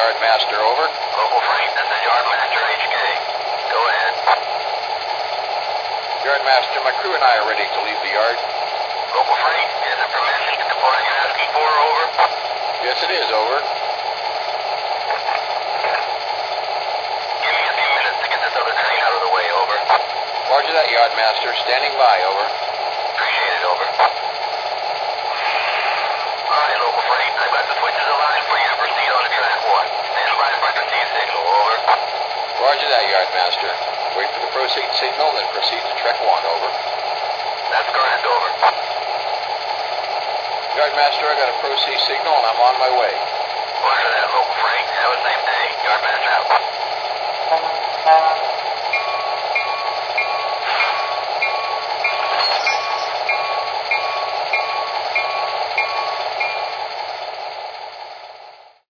Yardmaster, over. Local freight, this is Yardmaster HK. Go ahead. Yardmaster, my crew and I are ready to leave the yard. Local freight, is it permission to depart you're asking for, over? Yes, it is, over. Give me a few minutes to get this other train out of the way, over. Roger that, Yardmaster. Standing by, over. Appreciate it, over. All right, local freight, I've got the switches aligned for you to proceed on to track 1. Stand by for a receive signal, over. Roger that, Yardmaster. Wait for the proceed signal, then proceed to track 1, over. That's correct, over. Yardmaster, I got a proceed signal and I'm on my way. Roger that, local freight. Have a safe day. Yardmaster out.